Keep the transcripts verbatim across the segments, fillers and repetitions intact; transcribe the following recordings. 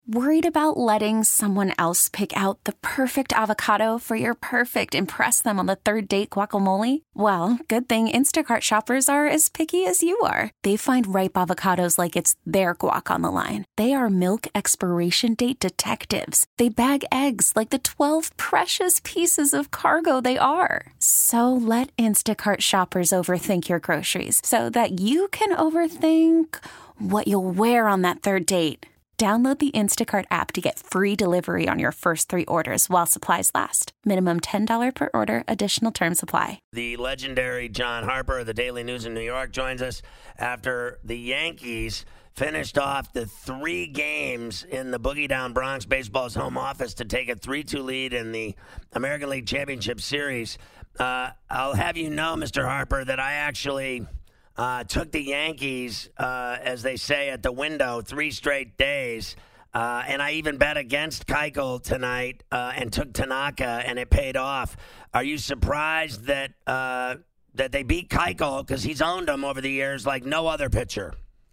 Worried about letting someone else pick out the perfect avocado for your perfect impress them on the third date guacamole? Well, good thing Instacart shoppers are as picky as you are. They find ripe avocados like it's their guac on the line. They are milk expiration date detectives. They bag eggs like the twelve precious pieces of cargo they are. So let Instacart shoppers overthink your groceries so that you can overthink what you'll wear on that third date. Download the Instacart app to get free delivery on your first three orders while supplies last. Minimum ten dollars per order. Additional terms apply. The legendary John Harper of the Daily News in New York joins us after the Yankees finished off the three games in the Boogie Down Bronx Baseball's home office to take a three two lead in the American League Championship Series. Uh, I'll have you know, Mister Harper, that I actually... Uh, took the Yankees, uh, as they say, at the window three straight days. Uh, and I even bet against Keuchel tonight uh, and took Tanaka, and it paid off. Are you surprised that uh, that they beat Keuchel because he's owned them over the years like no other pitcher?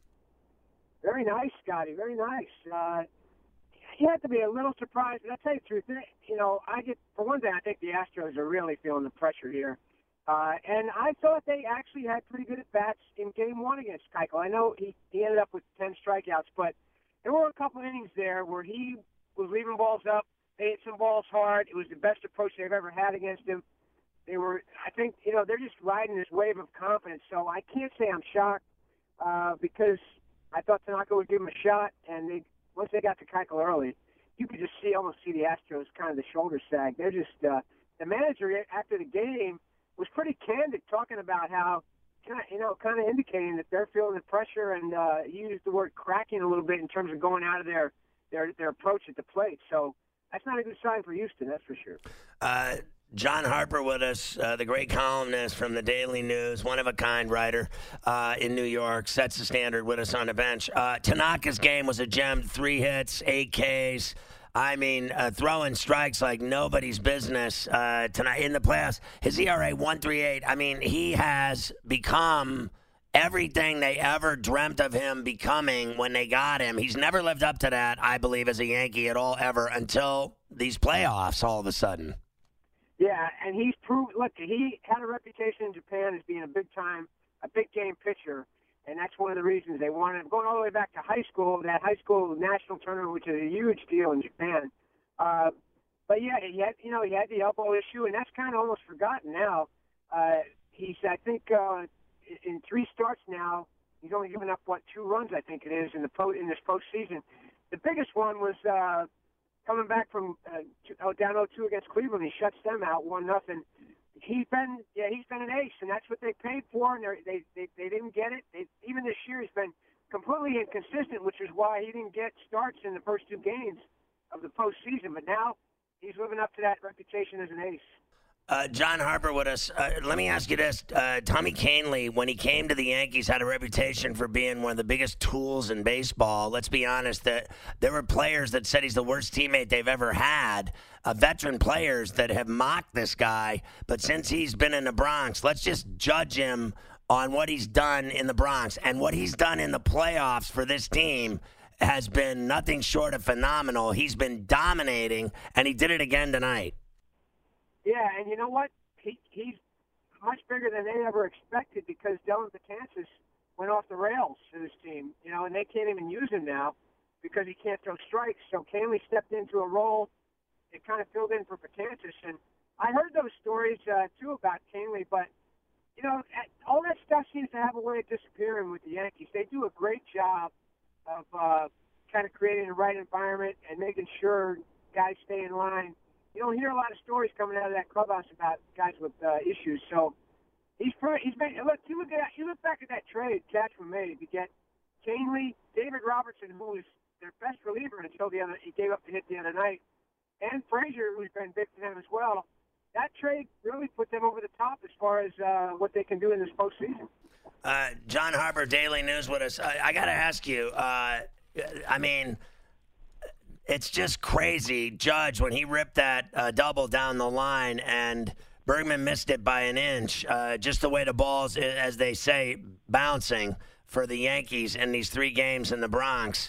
Very nice, Scotty. Very nice. Uh, you have to be a little surprised. But I'll tell you the truth. You know, I get for one thing, I think the Astros are really feeling the pressure here. Uh, and I thought they actually had pretty good at-bats in game one against Keuchel. I know he, he ended up with ten strikeouts, but there were a couple innings there where he was leaving balls up. They hit some balls hard. It was the best approach they've ever had against him. They were, I think, you know, they're just riding this wave of confidence. So I can't say I'm shocked uh, because I thought Tanaka would give him a shot, and they once they got to Keuchel early, you could just see almost see the Astros kind of the shoulder sag. They're just uh, the manager after the game was pretty candid, talking about how, kind of, you know, kind of indicating that they're feeling the pressure, and uh, he used the word cracking a little bit in terms of going out of their, their, their approach at the plate. So that's not a good sign for Houston, that's for sure. Uh, John Harper with us, uh, the great columnist from the Daily News, one-of-a-kind writer uh, in New York, sets the standard with us on the bench. Uh, Tanaka's game was a gem, three hits, eight Ks. I mean, uh, throwing strikes like nobody's business uh, tonight in the playoffs. His E R A one point three eight. I mean, he has become everything they ever dreamt of him becoming when they got him. He's never lived up to that, I believe, as a Yankee at all ever until these playoffs all of a sudden. Yeah, and he's proved. Look, he had a reputation in Japan as being a big time, a big game pitcher. And that's one of the reasons they wanted him. Going all the way back to high school, that high school national tournament, which is a huge deal in Japan. Uh, but yeah, he had, you know, he had the elbow issue, and that's kind of almost forgotten now. Uh, he's, I think, uh, in three starts now, he's only given up what two runs, I think it is, in the po- in this postseason. The biggest one was uh, coming back from uh, two, oh, down oh two against Cleveland. He shuts them out one nothing. He's been, yeah, he's been an ace, and that's what they paid for, and they they they didn't get it. They, even this year, he's been completely inconsistent, which is why he didn't get starts in the first two games of the postseason. But now he's living up to that reputation as an ace. Uh, John Harper with us. Uh, let me ask you this. Uh, Tommy Kahnle, when he came to the Yankees, had a reputation for being one of the biggest tools in baseball. Let's be honest, that there were players that said he's the worst teammate they've ever had, uh, veteran players that have mocked this guy. But since he's been in the Bronx, let's just judge him on what he's done in the Bronx. And what he's done in the playoffs for this team has been nothing short of phenomenal. He's been dominating, and he did it again tonight. Yeah, and you know what? He he's much bigger than they ever expected because Dylan Betances went off the rails for this team, you know, and they can't even use him now because he can't throw strikes. So Kahnle stepped into a role. It kind of filled in for Betances. And I heard those stories, uh, too, about Kahnle, but, you know, all that stuff seems to have a way of disappearing with the Yankees. They do a great job of uh, kind of creating the right environment and making sure guys stay in line. You don't hear a lot of stories coming out of that clubhouse about guys with uh, issues. So he's he's been look. You look at you look back at that trade Cashman made to get Kahnle, David Robertson, who was their best reliever until the other he gave up the hit the other night, and Frazier, who's been big to them as well. That trade really put them over the top as far as uh, what they can do in this postseason. Uh, John Harper, Daily News with us. I, I got to ask you. Uh, I mean. It's just crazy, Judge, when he ripped that uh, double down the line and Bergman missed it by an inch. Uh, just the way the ball's, as they say, bouncing for the Yankees in these three games in the Bronx.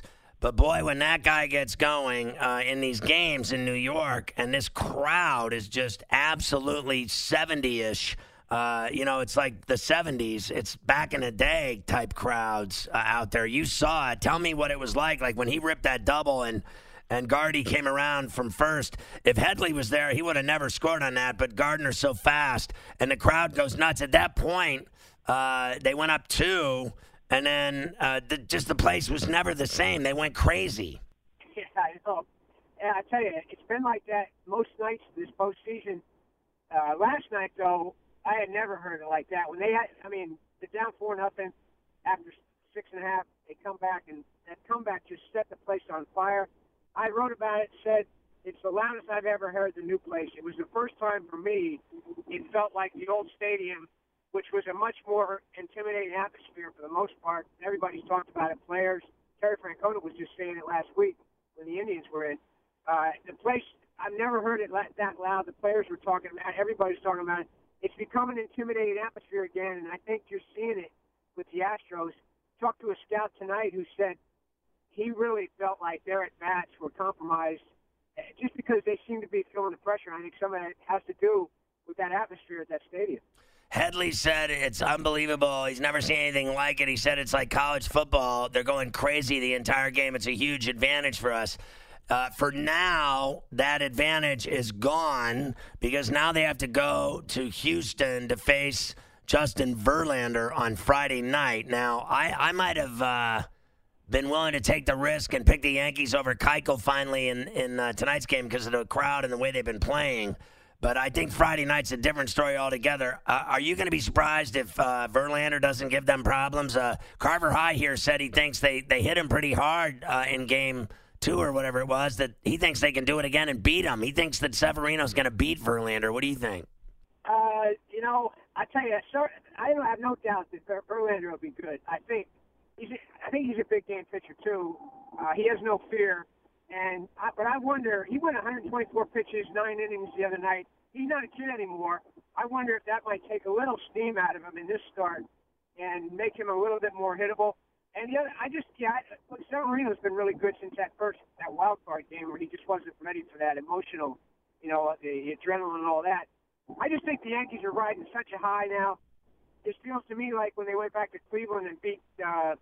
But boy, when that guy gets going uh, in these games in New York, and this crowd is just absolutely seventy-ish. Uh, you know, it's like the seventies. It's back in the day type crowds uh, out there. You saw it. Tell me what it was like. Like when he ripped that double and and Gardy came around from first. If Headley was there, he would have never scored on that. But Gardner's so fast, and the crowd goes nuts. At that point, uh, they went up two, and then uh, the, just the place was never the same. They went crazy. Yeah, I know. And I tell you, it's been like that most nights this postseason. Uh, last night, though, I had never heard it like that. When they had, I mean, they're down four nothing after six and a half. They come back, and that comeback just set the place on fire. I wrote about it, said it's the loudest I've ever heard the new place. It was the first time for me it felt like the old stadium, which was a much more intimidating atmosphere for the most part. Everybody's talked about it. Players, Terry Francona was just saying it last week when the Indians were in. Uh, the place, I've never heard it that loud. The players were talking about it. Everybody's talking about it. It's become an intimidating atmosphere again, and I think you're seeing it with the Astros. Talked to a scout tonight who said he really felt like their at-bats were compromised just because they seem to be feeling the pressure. I think some of that has to do with that atmosphere at that stadium. Headley said it's unbelievable. He's never seen anything like it. He said it's like college football. They're going crazy the entire game. It's a huge advantage for us. Uh, for now, that advantage is gone because now they have to go to Houston to face Justin Verlander on Friday night. Now, I, I might have uh, been willing to take the risk and pick the Yankees over Keuchel finally in, in uh, tonight's game because of the crowd and the way they've been playing. But I think Friday night's a different story altogether. Uh, are you going to be surprised if uh, Verlander doesn't give them problems? Uh, Carver High here said he thinks they, they hit him pretty hard uh, in game two or whatever it was, that he thinks they can do it again and beat him. He thinks that Severino's going to beat Verlander. What do you think? Uh, you know, I tell you, sir, I don't have no doubt that Ver- Verlander will be good. I think he's a, I think he's a big game pitcher too. Uh, he has no fear. And I, but I wonder, he went one hundred twenty-four pitches, nine innings the other night. He's not a kid anymore. I wonder if that might take a little steam out of him in this start and make him a little bit more hittable. And the other, I just, yeah, I, Severino's been really good since that first, that wild card game where he just wasn't ready for that emotional, you know, the adrenaline and all that. I just think the Yankees are riding such a high now. It feels to me like when they went back to Cleveland and beat, uh,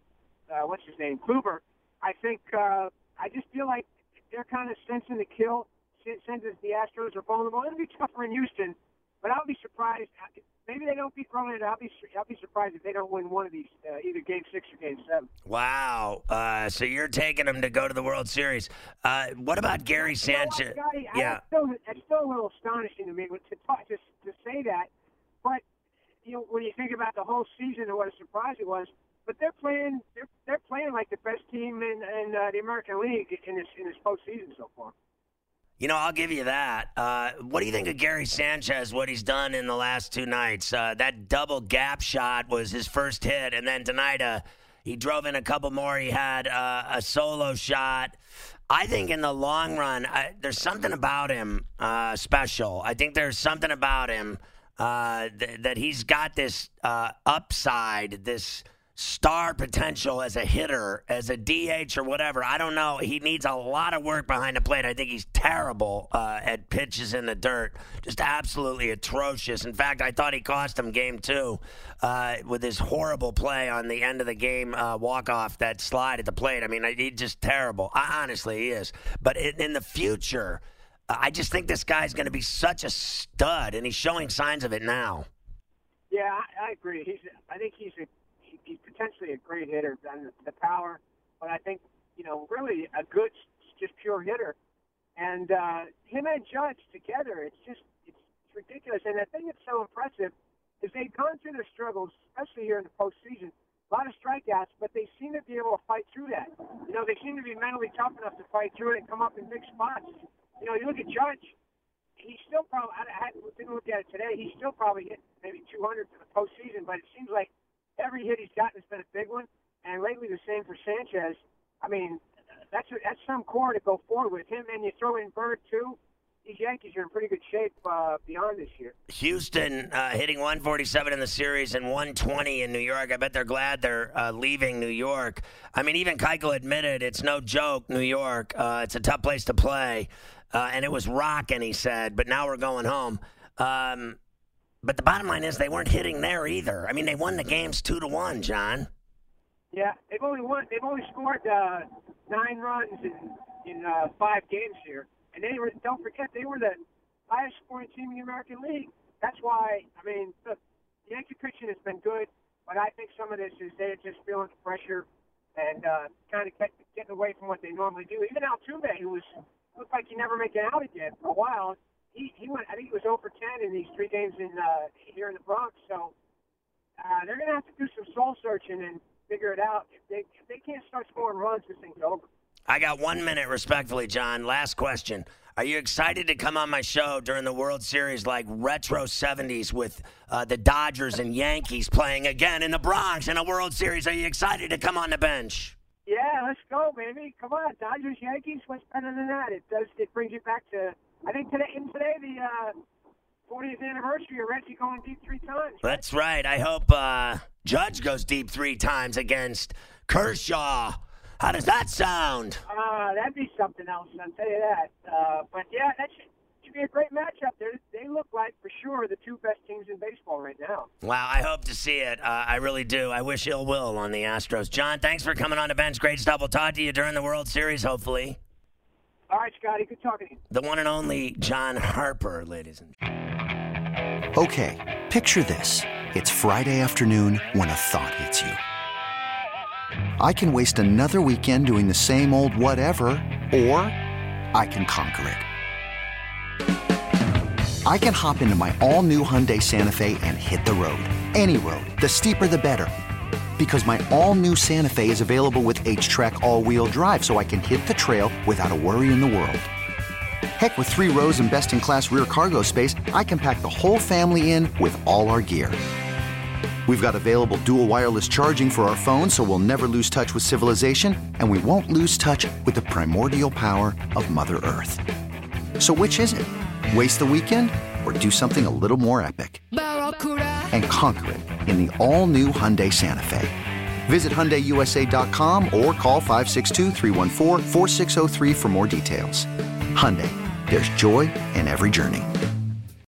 uh, what's his name, Kluber. I think, uh, I just feel like they're kind of sensing the kill, since the Astros are vulnerable. It'll be tougher in Houston, but I'll be surprised. Maybe they don't beat Verlander. I'll be I'll be surprised if they don't win one of these, uh, either Game Six or Game Seven. Wow! Uh, so you're taking them to go to the World Series. Uh, what about Gary Sanchez? You know what, Scotty, yeah, it's still, it's still a little astonishing to me to talk, to to say that. But you know, when you think about the whole season and what a surprise it was, but they're playing they're they're playing like the best team in, in uh, the American League in this in this postseason so far. You know, I'll give you that. Uh, what do you think of Gary Sanchez, what he's done in the last two nights? Uh, that double gap shot was his first hit, and then tonight uh, he drove in a couple more. He had uh, a solo shot. I think in the long run, I, there's something about him uh, special. I think there's something about him uh, th- that he's got this uh, upside, this star potential as a hitter, as a D H or whatever. I don't know. He needs a lot of work behind the plate. I think he's terrible uh, at pitches in the dirt. Just absolutely atrocious. In fact, I thought he cost him game two uh, with his horrible play on the end of the game uh, walk-off, that slide at the plate. I mean, he's just terrible. I, honestly, he is. But in, in the future, uh, I just think this guy's going to be such a stud, and he's showing signs of it now. Yeah, I, I agree. He's. I think he's a He's potentially a great hitter, and the power, but I think, you know, really a good, just pure hitter. And uh, him and Judge together, it's just, it's, it's ridiculous. And the thing that's so impressive is they've gone through their struggles, especially here in the postseason, a lot of strikeouts, but they seem to be able to fight through that. You know, they seem to be mentally tough enough to fight through it and come up in big spots. You know, you look at Judge, he's still probably, I, I didn't look at it today, he's still probably hit maybe two hundred for the postseason, but it seems like every hit he's gotten has been a big one, and lately the same for Sanchez. I mean, that's a, that's some core to go forward with him, and you throw in Bird too. these Yankees are in pretty good shape uh, beyond this year. Houston uh, hitting one forty-seven in the series and one twenty in New York. I bet they're glad they're uh, leaving New York. I mean, even Keuchel admitted it's no joke, New York. Uh, it's a tough place to play. Uh, and it was rocking, he said, but now we're going home. Um, but the bottom line is they weren't hitting there either. I mean, they won the games two to one, John. Yeah, they've only won. They've only scored uh, nine runs in in uh, five games here. And they were, don't forget, they were the highest scoring team in the American League. That's why, I mean, look, the Yankee pitching has been good, but I think some of this is they're just feeling the pressure and uh, kind of get, getting away from what they normally do. Even Altuve, who was looked like he never make it out again for a while, he, he went, I think he was oh for ten in these three games in uh, here in the Bronx. So uh, they're going to have to do some soul searching and figure it out. If they, if they can't start scoring runs, this thing's over. I got one minute, respectfully, John. Last question. Are you excited to come on my show during the World Series like retro seventies with uh, the Dodgers and Yankees playing again in the Bronx in a World Series? Are you excited to come on the bench? Yeah, let's go, baby. Come on, Dodgers, Yankees. What's better than that? It does. It brings you back to, I think today, in today, the uh, fortieth anniversary of Reggie going deep three times. Right? That's right. I hope uh, Judge goes deep three times against Kershaw. How does that sound? Uh, that'd be something else, I'll tell you that. Uh, but, yeah, that should, should be a great matchup. They're, they look like, for sure, the two best teams in baseball right now. Wow, I hope to see it. Uh, I really do. I wish ill will on the Astros. John, thanks for coming on the bench. Great stuff. We'll talk to you during the World Series, hopefully. All right, Scotty. Good talking to you. The one and only John Harper, ladies and gentlemen. Okay, picture this. It's Friday afternoon when a thought hits you. I can waste another weekend doing the same old whatever, or I can conquer it. I can hop into my all-new Hyundai Santa Fe and hit the road. Any road. The steeper, the better. Because my all-new Santa Fe is available with H-Track all-wheel drive, so I can hit the trail without a worry in the world. Heck, with three rows and best-in-class rear cargo space, I can pack the whole family in with all our gear. We've got available dual wireless charging for our phones, so we'll never lose touch with civilization, and we won't lose touch with the primordial power of Mother Earth. So which is it? Waste the weekend or do something a little more epic? And conquer it in the all-new Hyundai Santa Fe. Visit Hyundai U S A dot com or call five six two, three one four, four six zero three for more details. Hyundai, there's joy in every journey.